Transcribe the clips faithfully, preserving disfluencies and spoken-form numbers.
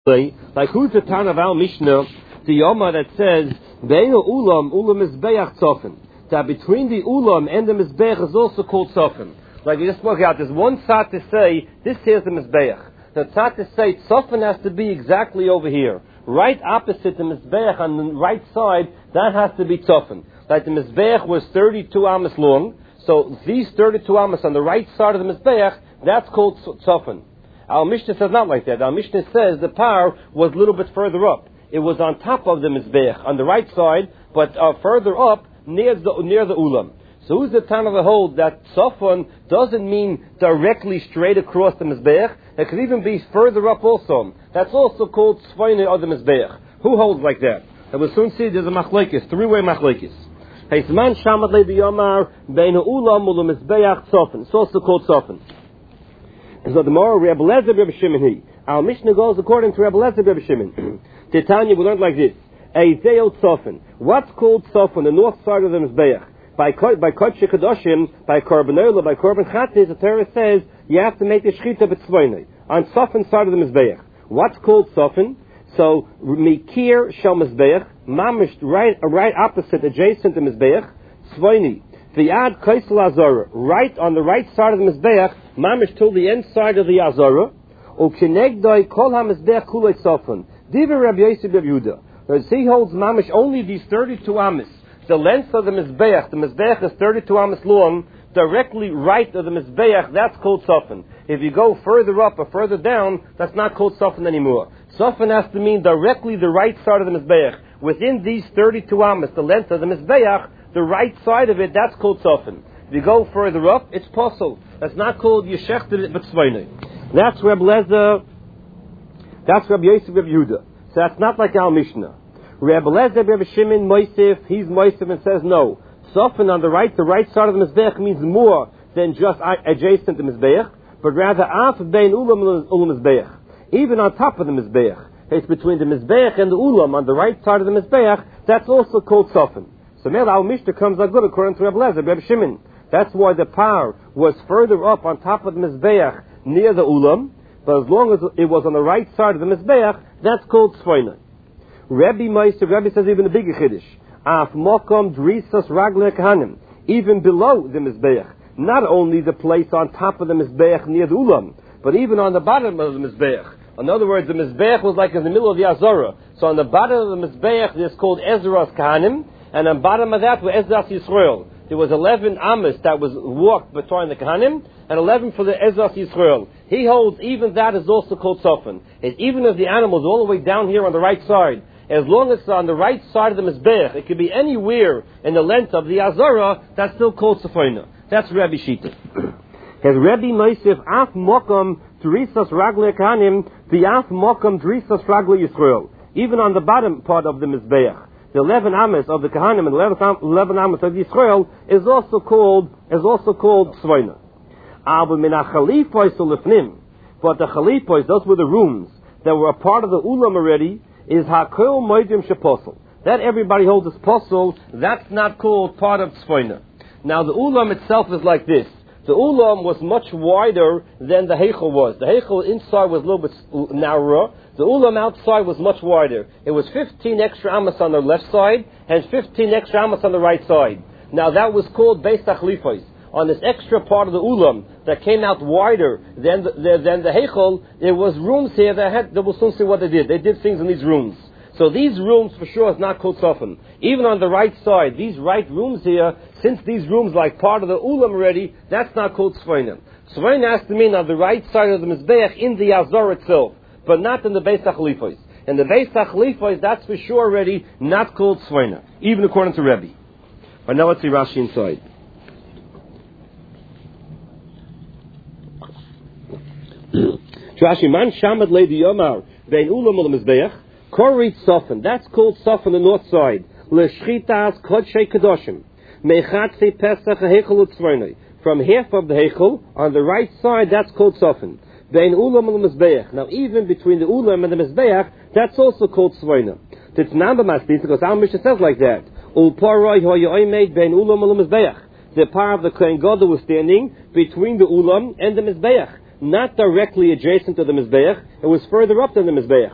Like who's the Tan of Al Mishnah, the Yoma that says Beinu Ulam Ulam Mizbeach Tzofin, that between the Ulam and the Mizbeach is also called Tzofin. Like we just spoke out, there's one tzad to say this here's the Mizbeach. The tzad to say Tzofin has to be exactly over here, right opposite the Mizbeach on the right side. That has to be Tzofin. Like the Mizbeach was thirty-two amos long, so these thirty-two amos on the right side of the Mizbeach, that's called Tzofin. Our Mishnah says not like that. Our Mishnah says the par was a little bit further up. It was on top of the Mizbeach, on the right side, but uh, further up, near the near the Ulam. So who's the Tana that hold that Tzofon doesn't mean directly straight across the Mizbeach? It could even be further up also. That's also called Tzfoine of the Mizbeach. Who holds like that? And we'll soon see there's a machlekes, three-way machlekes. Heisman Shamad Le Biyomar Beinu Ulam Ulu Mizbeach Tzofon. It's also called Tzofon. So the more Rebbe Lezer Rebbe Shimon he. Our Mishnah goes according to Rebbe Lezer Rebbe Shimon. Titania, we learned like this. Eizeo Tzofon. What's called Tzofon? The north side of the Mizbeach. By by Kodesh Kadoshim, by Korban by Korban Chatzis, the Torah says you have to make the Shechita b'tzvoinei on Tzofon side of the Mizbeach. What's called Tzofon? So Mikir Shel Mizbeach, Mamish right right opposite, adjacent to Mizbeach, Tzvoinei. V'yad Kaisel Azara, right on the right side of the Mizbeach, Mamish till the end side of the Azara. Ukinegdoi Kol HaMizbeach Kulei Tzofon. Diva Rabbi Yosef Rabbi Yehuda. He holds Mamish only these thirty-two amos. The length of the Mizbeach, the Mizbeach is thirty-two amos long, directly right of the Mizbeach, that's called Tzofon. If you go further up or further down, that's not called Tzofon anymore. Tzofon has to mean directly the right side of the Mizbeach. Within these thirty-two amos, the length of the Mizbeach, the right side of it, that's called Tzofon. If you go further up, it's Posel. That's not called Yeshechted B'tzvoinei. That's Reb Lezer, that's Rabbi Yosef Rabbi Yehuda. So that's not like our Mishnah. Rebbe Lezer, Rebbe Shimon, Moisef, he's Moisef and says no. Tzofon on the right, the right side of the Mizbeach means more than just adjacent to the Mizbeach, but rather af bein ulam ulam Mizbeach. Even on top of the Mizbeach. It's between the Mizbeach and the ulam on the right side of the Mizbeach, that's also called Tzofon. So now our Mishnah comes out good according to Rebbe Lezer, Rebbe Shimon. That's why the par was further up on top of the Mizbeach near the ulam, but as long as it was on the right side of the Mizbeach, that's called Tzvoinei. Rebbe Meister, Rebbe says even a bigger chiddush. Af mokom drisas ragle kahanim, even below the Mizbeach. Not only the place on top of the Mizbeach near the Ulam, but even on the bottom of the Mizbeach. In other words, the Mizbeach was like in the middle of the Azara. So on the bottom of the Mizbeach, there's called Ezra's Kahanim, and on the bottom of that was Ezra's Yisrael. There was eleven amos that was walked between the Kahanim, and eleven for the Ezra's Yisrael. He holds even that is also called Tzofon. And even if the animal is all the way down here on the right side, as long as it's on the right side of the Mizbeach, it could be anywhere in the length of the Azara, that's still called Tzofona. That's Rabbi Shita. Has Rabbi Meisef af mokam drisas ragle kahanim v'af mokam drisas ragle Yisrael. Even on the bottom part of the Mizbeach, the eleven amos of the Kahanim and the eleven amos of Yisrael is also called is also called Tzvoina. But the Chalipos, those were the rooms that were a part of the Ulam already, is Hakol Moedim Sheposel. That everybody holds as Posel, that's not called part of Tzvoina. Now the Ulam itself is like this. The Ulam was much wider than the Heichel was. The Heichel inside was a little bit narrower. The Ulam outside was much wider. It was fifteen extra amos on the left side and fifteen extra amos on the right side. Now that was called Beis HaChalifos. On this extra part of the Ulam that came out wider than the, the, than the Heichel, there was rooms here that had, that we'll soon see what they did. They did things in these rooms. So these rooms for sure is not called Tzofon. Even on the right side, these right rooms here, since these rooms like part of the Ulam already, that's not called Tzvoina. Tzvoina has to mean on the right side of the Mizbeach in the Azar itself, but not in the Beis HaChalifos. In the Beis HaChalifos, that's for sure already not called Tzvoina, even according to Rebbe. But now let's see Rashi inside. Rashi, man shamad leidi yomar bein ulam ul mizbeach korit Tzofon. That's called Tzofon, the north side. L'shchitas kodshei kadoshim mechatzi pesach heichel u'tzvoinei. From half of the heichel on the right side, that's called Tzofon. Bein ulam ul mizbeach. Now, even between the ulam and the mizbeach, that's also called Tzvoina. It's namba masbis because our Mishnah says like that. Ul paroi hoyoymeid bein ulam ul mizbeach. The power of the Kohen Gadol was standing between the ulam and the mizbeach. Not directly adjacent to the Mizbeach, it was further up than the Mizbeach.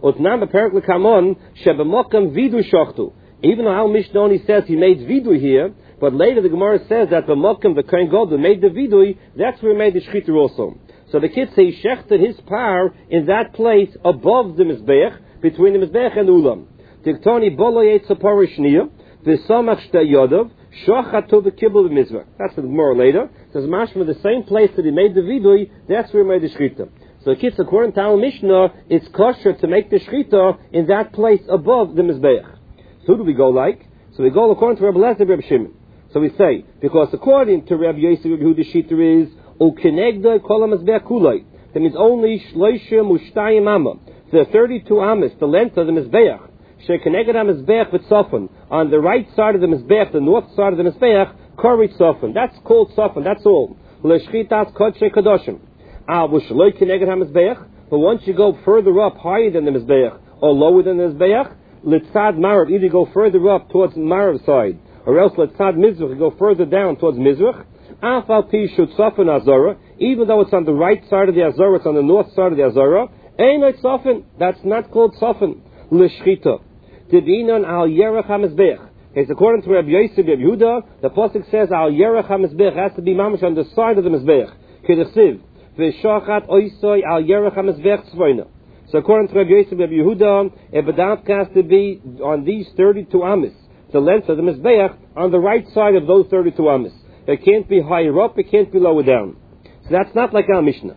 Utnam apparently come on, Shebemokam Vidu Shochtu. Even though Al Mishnah only says he made Vidu here, but later the Gemara says that Bemokam, the Kohen Gadol, made the Vidui, that's where he made the Shechita also. So the kids say he shechted his par in that place above the Mizbeach, between the Mizbeach and Ulam. Tiktoni Boloyet Sapar Shnia, V'samach Shtei Yodav, Shachatu V'kibul V'mizvah. That's the Gemara later. It says Mashma, the same place that he made the Vidui, that's where he made the Shechita. So the kids, according to Al Mishnah, it's kosher to make the Shechita in that place above the Mizbeach. So who do we go like? So we go according to Rabbi Lezer, Rabbi Shimon. So we say, because according to Rabbi Yosef, who the Shita is, Ukenegda Kolam Mizbeach Kulai. That means only Shloisha Mushtayim Amma. The thirty-two Amas, the length of the Mizbeach. Shekeneged HaMizbeach V'tzofan. On the right side of the Mizbeach, the north side of the Mizbeach, Kori Tzofan. That's called Tzofan, that's all. L'shchitas Kodshe Kadoshim. Ah, V'shloi Keneged HaMizbeach. But once you go further up, higher than the Mizbeach, or lower than the Mizbeach, Litzad Marav, either go further up towards Marav side, or else Litzad Mizrach, you go further down towards Mizrach. Afal Pi Shutzofan Azara, even though it's on the right side of the Azara, it's on the north side of the Azara, Ein Tzofan, that's not called Tzofan. L'shchita. Didinon al Yerach HaMizbeach. It's according to Rabbi Yosef, Rabbi Yehuda, the Pasuk says al Yerach HaMizbeach has to be mamash on the side of the Mizbeach. Kedechsiv. V'shachat oisoi al Yerach HaMizbeach tzvoina. So according to Rabbi Yosef, Rabbi Yehuda, a bedamt has to be on these thirty-two amis, the length of the Mizbeach, on the right side of those thirty-two amis. It can't be higher up, it can't be lower down. So that's not like our Mishnah.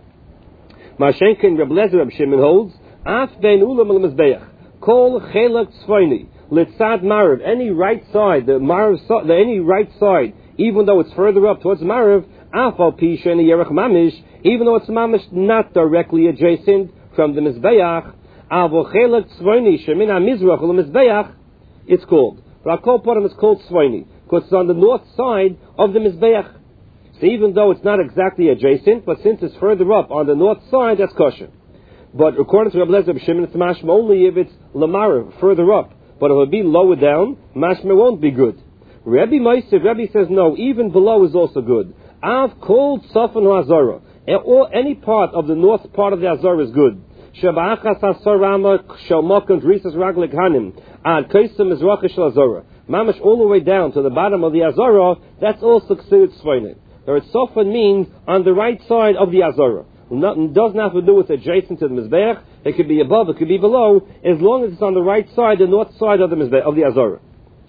Mashenkin Reb Lezer Reb Shimon holds, Af ben ulam al Mizbeach, Kol chelak tzvoini, Litzad Marav, any right side, the Marav, the any right side, even though it's further up towards Marav, Afal Pi Sheni Yerach Mamish, even though it's Mamish not directly adjacent from the Mizbeach, Avo chelak tzvoini, Shemin HaMizrach ul Mizbeach, it's called. But I'll call part of it is called tzvoini, because it's on the north side of the Mizbeach. So even though it's not exactly adjacent, but since it's further up on the north side, that's kosher. But according to Rabbi Lezer Reb Shimon, it's mashma only if it's lamara, further up. But if it would be lower down, mashma won't be good. Rabbi Meisif, Rabbi says no, even below is also good. Av called Safan Hazara. Or any part of the north part of the Hazara is good. Shabachas Hasarama Shalmokant Risas Raglik Hanim. Ad Kaisam Mizracha Shal Hazara. Mamash all the way down to the bottom of the Hazara, that's also considered Sfoinim. Or Sofan means on the right side of the Hazara. It doesn't have to do with adjacent to the Mizbeach. It could be above, it could be below, as long as it's on the right side, the north side of the Mizbeach, of the Azara.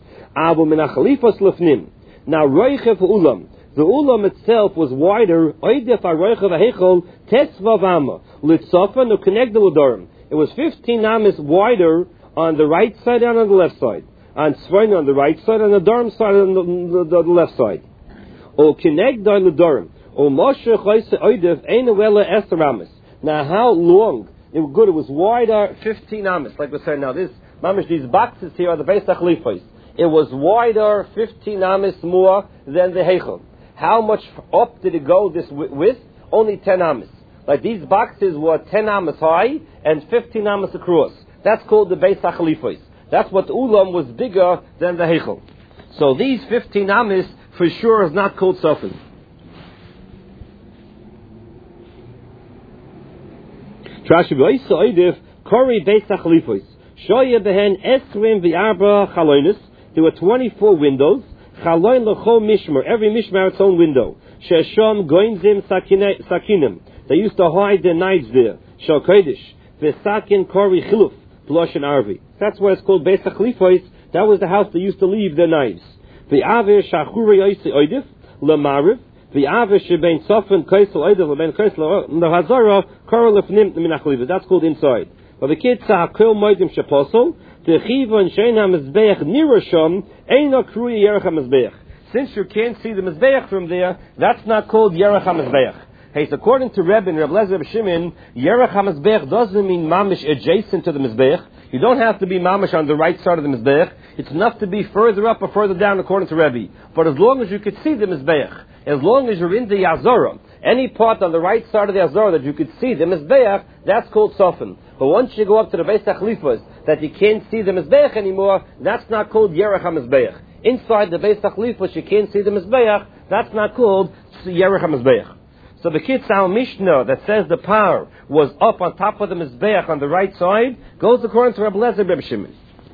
Abu min ha'chalifos lefnim. Now, Roichev Ulam. The Ulam itself was wider. Oidef ha'roichev ha'hechol tetzvav amma. Litzofan u'kenegdel u'dorim. It was fifteen amas wider on the right side and on the left side. On Tzvoin on the right side and the Dorim side on the, the, the left side. U'kenegdel u'dorim. Now, how long? It was good. It was wider, fifteen amas. Like we're saying now, this mamish, these boxes here are the Beis HaChalifos. It was wider, fifteen amas more than the Heichel. How much up did it go this width? Only ten amas. Like these boxes were ten amas high and fifteen amas across. That's called the Beis HaChalifos. That's what the Ulam was bigger than the Heichel. So these fifteen amas for sure is not called Sofan. Trashi v'oisa oidif kori beis ha'chalifos shoya behen esrim v'arba chalonis. There were twenty-four windows. Chaloin l'chol mishmar, every mishmar its own window. Sheshom goinzim sakinim. They used to hide their knives there. Shal kodesh v'sakin kori chiluf bloshin arvi. That's why it's called beis ha'chalifos. That was the house they used to leave their knives. V'aver shachuri oisa oidif l'mariv. The avish shebein sofan kaisel oidav lebein kaisel the hazara korel lefnim min ha'chaliva. That's called inside. But the kids say hakol moedim sheposol the chivon shein hamizbeach nirasham eina krui yerach hamizbeach. Since you can't see the mizbeach from there, that's not called yerach hamizbeach. Hey, so according to Rebbe and Reb Lezer Reb Shimon, yerach hamizbeach doesn't mean mamish adjacent to the mizbeach. You don't have to be mamish on the right side of the mizbeach. It's enough to be further up or further down according to Rebbe. But as long as you could see the mizbeach, as long as you're in the Yazora, any part on the right side of the Yazora that you could see the Mizbeach, that's called Sofan. But once you go up to the Beis HaChalifos, that you can't see the Mizbeach anymore, that's not called Yerach HaMizbeach. Inside the Beis HaChalifos, you can't see the Mizbeach, that's not called Yerach HaMizbeach. So the Kitz, our Mishnah that says the par was up on top of the Mizbeach on the right side goes according to Reb Lezer Reb Shimon.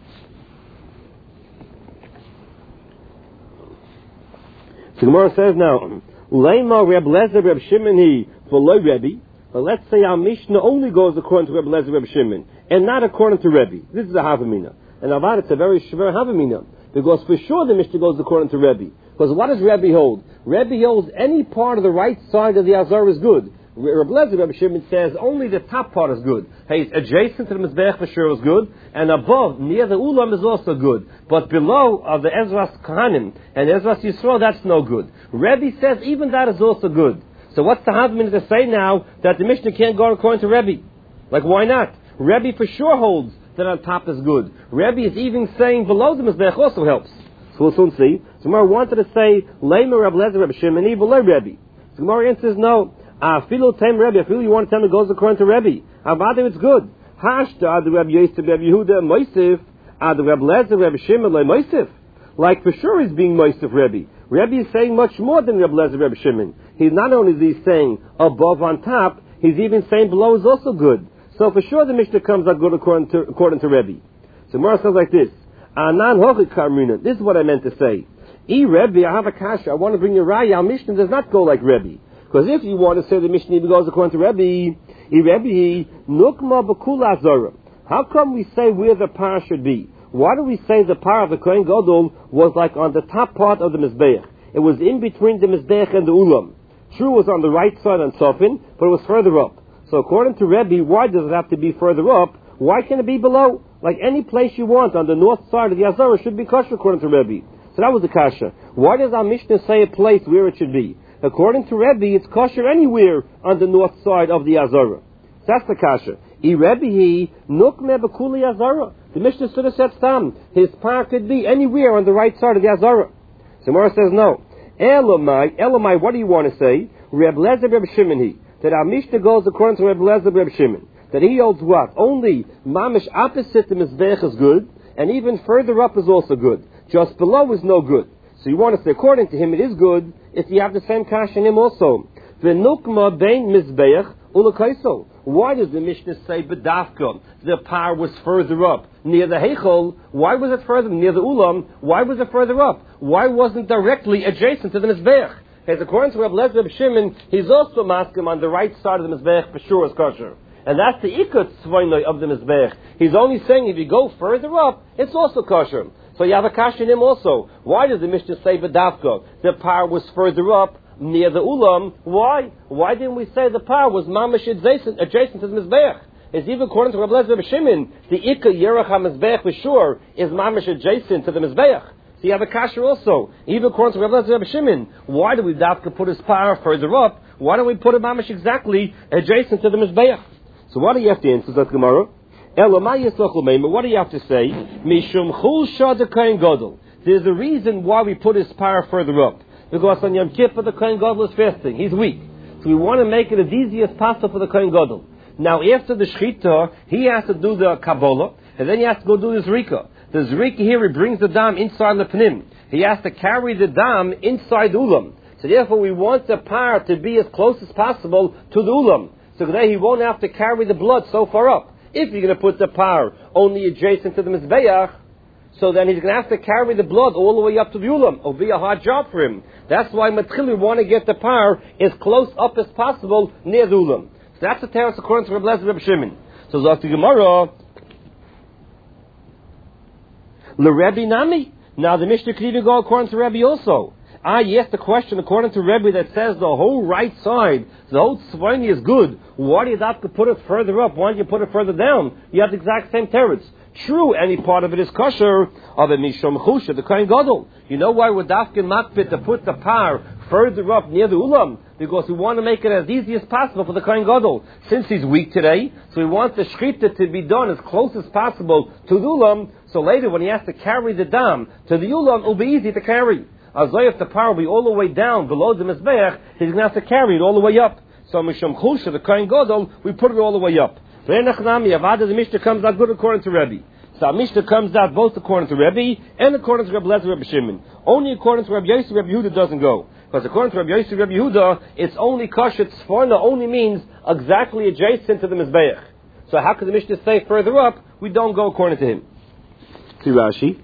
So Gemara says now, Leima Reb Lezer Reb Shimon he v'lo Rebbe. But let's say our Mishnah only goes according to Reb Lezer Reb Shimon and not according to Rebbe. This is a Havamina. And Avad, it's a very shver Havamina. Because for sure the Mishnah goes according to Rebbe. Because what does Rebbe hold? Rebbe holds any part of the right side of the Azar is good. Reb Lezer Reb Shimon says only the top part is good. Hey, it's adjacent to the Mizbeach for sure is good, and above, near the Ulam is also good. But below of the Ezras Kohanim and Ezras Yisrael, that's no good. Rebbe says even that is also good. So what's the Havamina to say now that the Mishnah can't go according to Rebbe? Like, why not? Rebbe for sure holds that on top is good. Rebbe is even saying below the Mizbeach also helps. So we'll soon see. So Gemara wanted to say, Leimer Reb Lezer Reb Shimon, below Rebbe. So Gemara answers no. Ah, filo tem Rebbe. I feel you want to tell me it goes according to Rebbe. Avada, it's good. Hashta ad Reb Yosef Reb Yehuda Moisef ad Reb Lezer Reb Shimon le Moisef. Like for sure he's being Moisef Rebbe. Rebbe is saying much more than Reb Lezer Reb Shimon. He's not only is he saying above on top, he's even saying below is also good. So for sure the Mishnah comes out good according to according to Rebbe. So Gemara says like this. Anan hochik karmina. This is what I meant to say. E Rebbe, I have a kasha. I want to bring you raya. Our Mishnah does not go like Rebbe. Because if you want to say the Mishnah goes according to Rebbe, E Rebbe, nukma b'kula azara. How come we say where the par should be? Why do we say the par of the Kohen Gadol was like on the top part of the Mizbeach? It was in between the Mizbeach and the Ulam. True, it was on the right side on Sofin, but it was further up. So according to Rebbe, why does it have to be further up? Why can't it be below? Like any place you want on the north side of the Azara should be kosher according to Rebbe. So that was the kasha. Why does our Mishnah say a place where it should be? According to Rebbe, it's kosher anywhere on the north side of the Azara. So that's the kasha. I Rebbe he nukme b'kuli Azara. The Mishnah should have said stam. His par could be anywhere on the right side of the Azara. So Mara says no. Elamai, Elamai, what do you want to say? Reb Lezer Reb Shimon he. That our Mishnah goes according to Reb Lezer Reb Shimon. That he holds what? Only mamish opposite the Mizbeach is good, and even further up is also good. Just below is no good. So you want to say, according to him, it is good if you have the same kash in him also. V'nukma bein Mizbeach ulakaiso. Why does the Mishnah say bedafka? The par was further up near the Heichel. Why was it further near the Ulam? Why was it further up? Why wasn't it directly adjacent to the Mizbeach? As according to Reb Lezer Reb Shimon, he's also maskim on the right side of the Mizbeach for sure is kosher. And that's the ikut tzvaynoi of the Mizbeach. He's only saying if you go further up, it's also kosher. So you have a kash in him also. Why does the Mishnah say Badavka? The par was further up near the Ulam. Why? Why didn't we say the par was mamish adjacent, adjacent to the Mizbeach? It's even according to Reb Lezer Reb Shimon, the ikut yerach ha-Mizbeach for sure is mamish adjacent to the Mizbeach. So you have a kasher also. Even according to Reb Lezer Reb Shimon, why do we davka put his par further up? Why don't we put it mamish exactly adjacent to the Mizbeach? So what do you have to answer, says Gemara? What do you have to say? Mishum chul shad the Kohen Gadol. There's a reason why we put his par further up. Because on Yom Kippur the Kohen Gadol is fasting. He's weak. So we want to make it as easy as possible for the Kohen Gadol. Now after the Shechita, he has to do the Kabbalah, and then he has to go do the Zrika. The Zrika here, he brings the dam inside the Pnim. He has to carry the dam inside the Ulam. So therefore we want the par to be as close as possible to the Ulam. So today he won't have to carry the blood so far up. If you're going to put the par only adjacent to the Mizbeach, so then he's going to have to carry the blood all the way up to the Ulam. It'll be a hard job for him. That's why Matchil, we want to get the par as close up as possible near the Ulam. So that's the terrace according to Reb Lezer Reb Shimon. So Zok Gemara, LeRebbe Nami. Now the Mishnah could even go according to Rebbe also. Ah, yes, the question according to Rebbe that says the whole right side, the whole tzvayni is good. Why do you have to put it further up? Why don't you put it further down? You have the exact same teretz. True, any part of it is kosher of a mishum chusha, the Kohen Gadol. You know why we're dafkin makpit to put the par further up near the ulam? Because we want to make it as easy as possible for the Kohen Gadol. Since he's weak today, so we want the shechita to be done as close as possible to the ulam. So later, when he has to carry the dam to the ulam, it'll be easy to carry. As if the par will be all the way down below the Mizbeach, he's going to have to carry it all the way up. So Mishum Chusha, the Kohen Gadol, we put it all the way up. The Mishnah comes out good according to Rebbe. So Mishnah comes out both according to Rebbe and according to Reb Lezer Reb Shimon. Only according to Reb Yosef, Reb Yehuda doesn't go. Because according to Rabbi Yossi, Rabbi Yehuda, it's only kosher tzforna only means exactly adjacent to the Mizbeach. So how could the Mishnah say further up, we don't go according to him? See Rashi.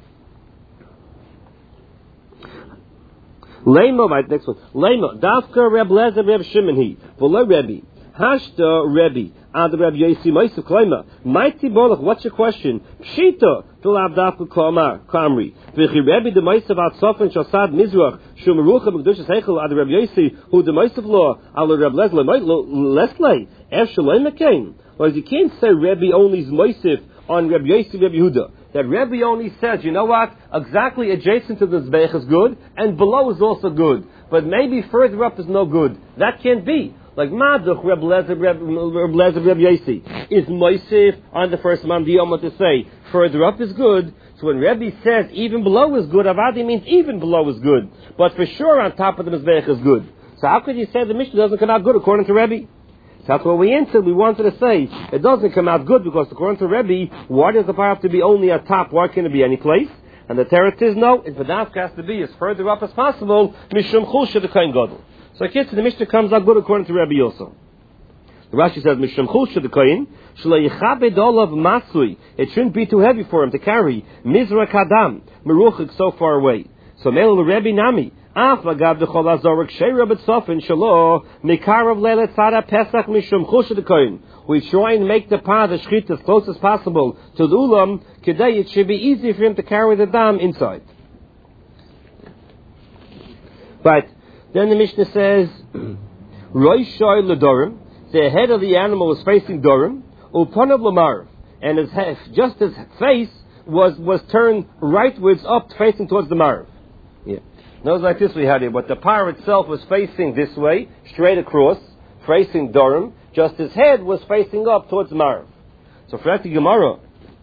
Lema, right, next one. Lema, Dafka Reb Lezer Reb Shimon he. V'lo Rebbe. Hashta Rebbe. Ad Reb Yossi Moisef Klema. Mighty Bolach, what's your question? Pshita. V'lav Dafka Kamar. Kamri. V'chi Rebbe de Moisef Ad Sofen Shosad Mizrach. Shum Rucha B'Kedushas Heichel Ad Reb Yossi. Who de Moisef Law. Al Reb Lezer Lesley. Ef Shalom Mekain. Whereas you can't say Rebbe only is Moisef on Reb Yossi Reb Yehuda. That Rebbe only says, you know what, exactly adjacent to the Mizbeach is good, and below is also good. But maybe further up is no good. That can't be. Like Maduch, Reb Lezer, Reb Lezer, Reb Yossi, is Moisef on the first man Diyoma to say, further up is good. So when Rebbe says even below is good, Avadi means even below is good. But for sure on top of the Mizbeach is good. So how could you say the Mishnah doesn't come out good according to Rebbe? That's what we answered. We wanted to say it doesn't come out good because according to Rebbe, why does the fire have to be only at top? Why can't it be any place? And the Teretz is no. If the dafka has to be as further up as possible, mishum chulsha the kain gadol. So I the Mishnah comes out good according to Rebbe also. The Rashi says mishum chulsha the kain shlo yichabed olav masui. It shouldn't be too heavy for him to carry. Mizra kadam meruchik so far away. So mele Rebbe nami. Af agav dechol azorik sheira b'tzofin shelo mikarav lelet tzara pesach mishum chulsha the kain. We try and make the path, the shchit, as close as possible to the ulam, today it should be easy for him to carry the dam inside. But then the Mishnah says, Roishoi ledorim, the head of the animal was facing dorim, upanav lamar, and his head, just his face was, was turned rightwards up, facing towards the marv. Yeah. Notice like this we had here, but the par itself was facing this way, straight across, facing dorim, just his head was facing up towards Marv. So for that, the Gemara,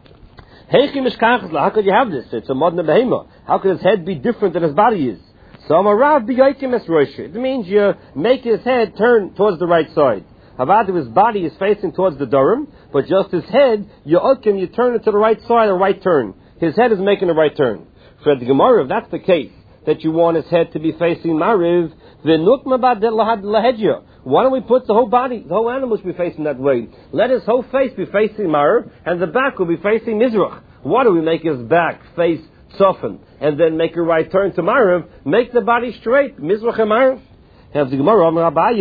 how could you have this? It's a modern behema. How could his head be different than his body is? So it means you make his head turn towards the right side. However, his body is facing towards the Durham, but just his head, you you turn it to the right side, a right turn. His head is making a right turn. For the Gemara, if that's the case, that you want his head to be facing Mariv, why don't we put the whole body, the whole animal should be facing that way? Let his whole face be facing Mariv, and the back will be facing Mizrach. Why do we make his back face Tzofan, and then make a right turn to Mariv? Make the body straight, Mizrach and Mariv. Have the Gemara,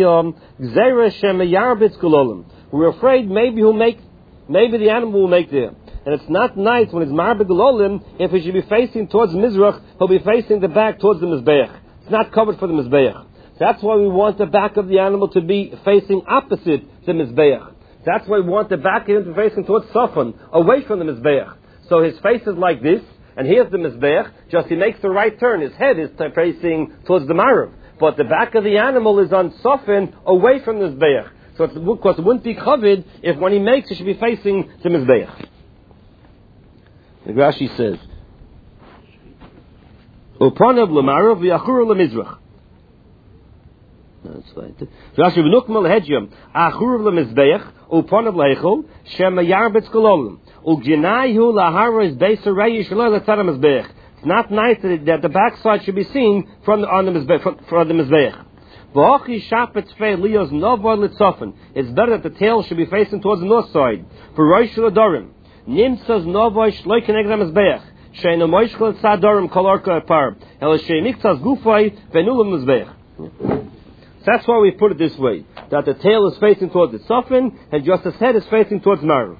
we're afraid maybe he'll make, maybe the animal will make there. And it's not nice when it's Marbid Gololim, if he should be facing towards Mizrach, he'll be facing the back towards the Mizbeach. It's not covered for the Mizbeach. That's why we want the back of the animal to be facing opposite the Mizbeach. That's why we want the back of him to be facing towards Safan, away from the Mizbeach. So his face is like this, and here's the Mizbeach, just he makes the right turn. His head is facing towards the Marav. But the back of the animal is on Safan, away from the Mizbeach. So it's, because it wouldn't be covered if when he makes it should be facing the Mizbeach. The Rashi says, Upanav l'marav v'achur l'mizrach. That's right. Rashi v'nukmal hedjam achur l'mizbeach upanav l'heichol shem yarbetz kololim u'g'naihu lahara is beisareyi shaloi l'tzad ha'mizbeach. It's not nice that, that the backside should be seen from the, on the mizbeach. From, from the mizbeach. V'hochi shapet fei lios novor l'tzofen. It's better that the tail should be facing towards the north side. For roish l'dorim nimtzas novor shloi keneged ha'mizbeach. That's why we put it this way, that the tail is facing towards the Safin, and just his head is facing towards Marav.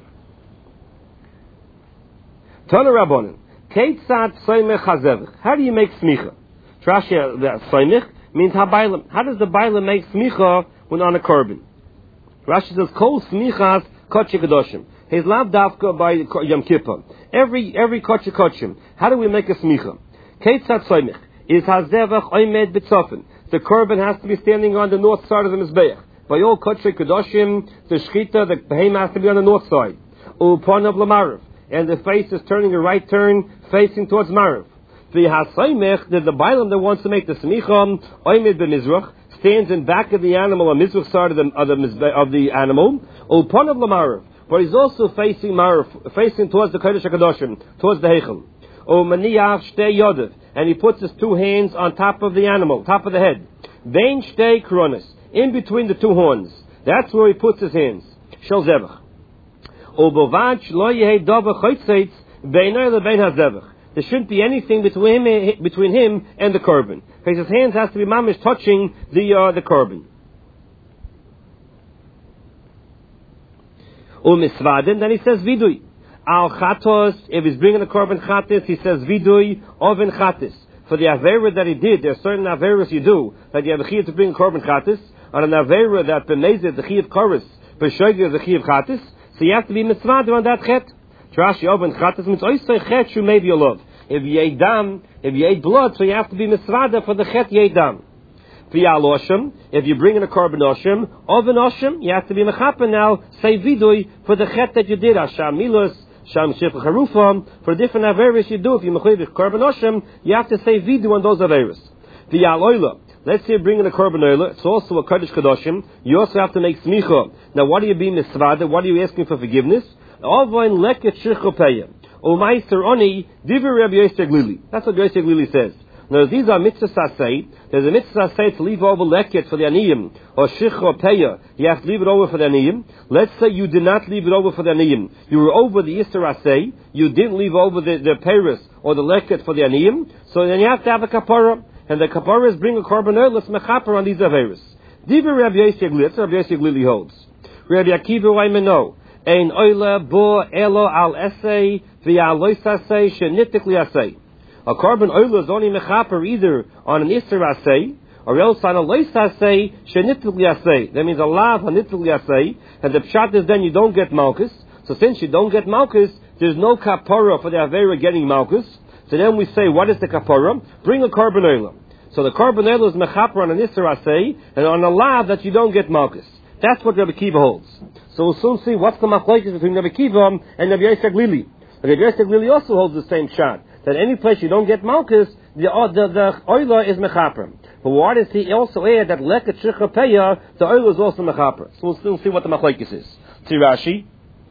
Tana Rabbanan, how do you make smicha? Trashi, the Saimich means habaylam. How does the baylam make smicha when on a korban? Rashi says, kol smichas kotche kedoshim. His lav davka by Yom Kippur. Every every kotche kotchim. How do we make a smicha? Keitzat soymich is hazevach oimed b'tzofin. The korban has to be standing on the north side of the mizbeach. By all kotche kedoshim, the shchita, the behem has to be on the north side. Uponav l'marav, and the face is turning a right turn, facing towards Marav. The hasoymich, the the bailam that wants to make the smicha oimed b'mizrach, stands in back of the animal, on mizrach side of the of the, of the animal. Uponav l'marav. But he's also facing Marav, facing towards the Kodesh HaKadoshim, towards the Heichel. O Maniach Shtei Yodev, and he puts his two hands on top of the animal, top of the head. Bein shtei kronos, in between the two horns. That's where he puts his hands. Shel zevach. Ubovach lo yehei dava chaytzeitz beinay lebein hazevach. There shouldn't be anything between him, between him and the korban. Because his hands has to be mamish touching the uh, the korban. Umisvaden, then he says vidui. Al chatos, if he's bringing a korban chatis, he says vidui oven chatis. For the avera that he did, there are certain averas you do that you have a chiyuv to bring a korban chatis, on an avera that b'mezid the chiyuv chorus, b'shoigir the chiyuv chatis. So you have to be mitzvaden on that chet. Trashi oven chatis means oisay chet shu maybe love. If you ate dam, if you ate blood, so you have to be mitzvada for the chet you ate dam. V'yal oshim, if you bring in a korban oshim, oven oshim, you have to be mechaper now, say vidui, for the chet that you did, asham milos, sham shifach harufam, for different averis you do, if you mechaper korban oshim, you have to say vidu on those averis. V'yal oila, let's say you bring in a korban oila, it's also a kodesh kadoshim, you also have to make smicha. Now what are you being mitzvada, what are you asking for forgiveness? Ovoin leket shircho peyah. Umaiser oni diver Rabbi Yosef Glili. That's what Yosef Glili says. Now these are mitzvahs asay. There's a mitzvah asay to leave over leket for the aniyim or shich or peya. You have to leave it over for the aniyim. Let's say you did not leave it over for the aniyim. You were over the iser asay. You didn't leave over the the peris or the leket for the aniyim. So then you have to have a kapara, and the kapara is bring a korban oil mechaper on these averis. Diver Rabbi Yosef Glili. That's what Rabbi Yosef Glili holds. Rabbi Akiva Waimeno. Ein oila bo elo al essay via lois assay shenitikli assay. A korban oila is only mechaper either on an iser assay or else on a lois assay shenitikli assay. That means a lav hanitikli assay, and the pshat is then you don't get malchus. So since you don't get malchus, there's no kapara for the avera getting malchus. So then we say, what is the kapara? Bring a korban oila. So the korban oila is mechaper on an iser assay and on a lav that you don't get malchus. That's what Rabbi Kiva holds. So we'll soon see what's the machlokes between Rabbi Kiva and Rabbi Yosef Glili. Rabbi Yosef Glili also holds the same shot, that any place you don't get malchus, the uh, the, the oila is mechaper. But why does he also add that leket shircha peya, the oila is also mechaper? So we'll still see what the machlokes is. See Rashi.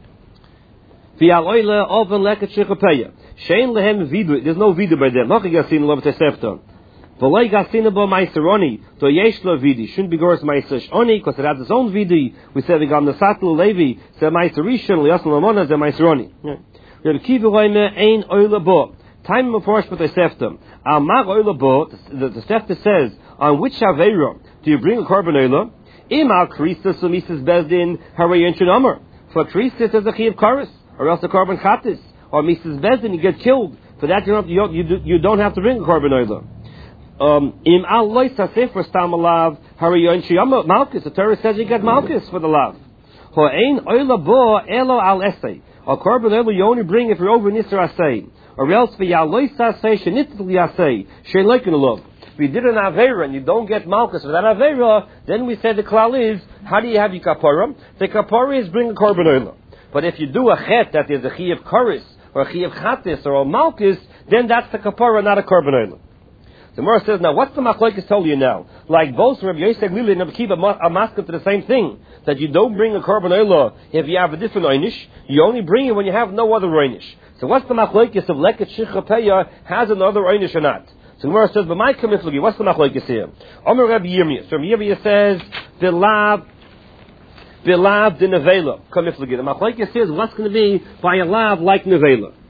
V'al oila oven leket shircha peya. Shein lehem vidu. There's no vidu by them. Nochi gasin lo b'tesefton. V'loi gasina bo meiseroni, to yesh lo vidi. Shouldn't be gores meiser shoni, because it has its own vidi. We said we got nesatlu levi, se meiser rishon, liasn lamona, ze meiseroni. Rabbi Kiva hoime ein oila bo. Time of first but seftem. Al mag oila bo, the, the sefta says, on which aveira do you bring a korban oila? Im al kristus so mises bezdin, harayin shenamar. For kristus is a chiv karis, or else a korban chatis, or mises bezdin, you get killed. For that you don't, you, you, you don't have to bring a korban oila. Um, im al lois hasif for stam alav harayon shiyam malchus. The Torah says you get malchus for the lav. Ho ein oila bo elo al esay. A korban oila you only bring if you're over nisr asay, or else for yal lois hasay shenitli asay shein leikin alav. If you did an avera and you don't get malchus for that avera, then we say the klal is how do you have your kapara? The kapara is bring a korban oila. But if you do a chet that is a chiyuv karis or a chiyuv chatis or a malchus, then that's the kapara, not a korban oila. The Gemara says, now what's the machlokes tell you now? Like both Rabbi Yosef Glili and Rabbi Kiva are masking to the same thing, that you don't bring a korban oila if you have a different oynish, you only bring it when you have no other oynish. So what's the machlokes if leket shircha peya has another oynish or not? So the Gemara says, but my kamiflagi, what's the machlokes here? Omer Rabbi Yirmiyah. So Rabbi Yirmiyah says, Vilav, Vilav de nevela, kamiflagi. The machlokes says, what's going to be by a lav like nevela?